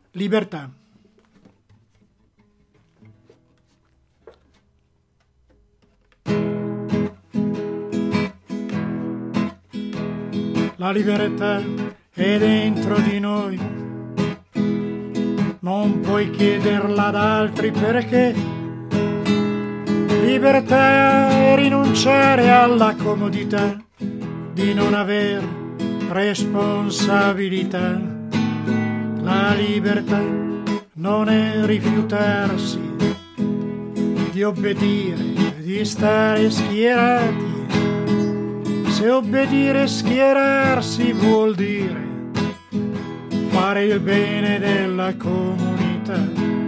libertà. La libertà è dentro di noi, non puoi chiederla ad altri perché libertà è rinunciare alla comodità di non aver responsabilità. La libertà non è rifiutarsi di obbedire, di stare schierati. Se obbedire e schierarsi vuol dire fare il bene della comunità.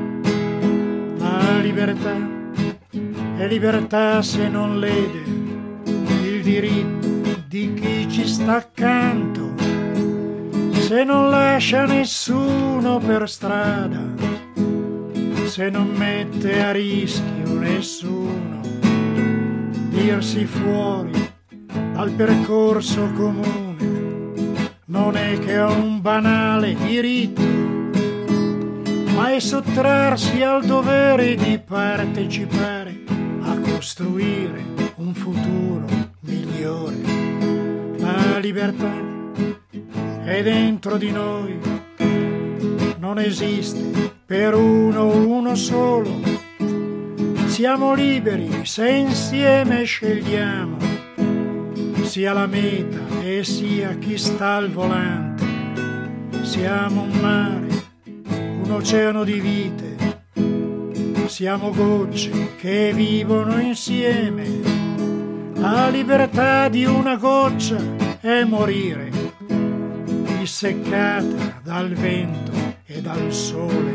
La libertà è libertà se non lede il diritto di chi ci sta accanto, se non lascia nessuno per strada, se non mette a rischio nessuno. Dirsi fuori dal percorso comune non è che un banale diritto, ma è sottrarsi al dovere di partecipare a costruire un futuro migliore. La libertà è dentro di noi, non esiste per uno solo. Siamo liberi se insieme scegliamo sia la meta e sia chi sta al volante. Siamo un mare, un oceano di vite, siamo gocce che vivono insieme. La libertà di una goccia è morire, disseccata dal vento e dal sole.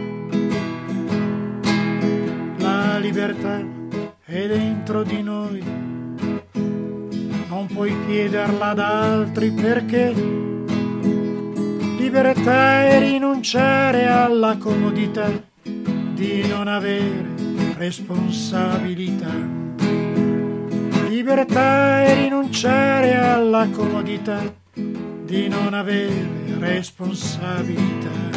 La libertà è dentro di noi, non puoi chiederla ad altri perché libertà è rinunciare alla comodità di non avere responsabilità. Libertà è rinunciare alla comodità di non avere responsabilità.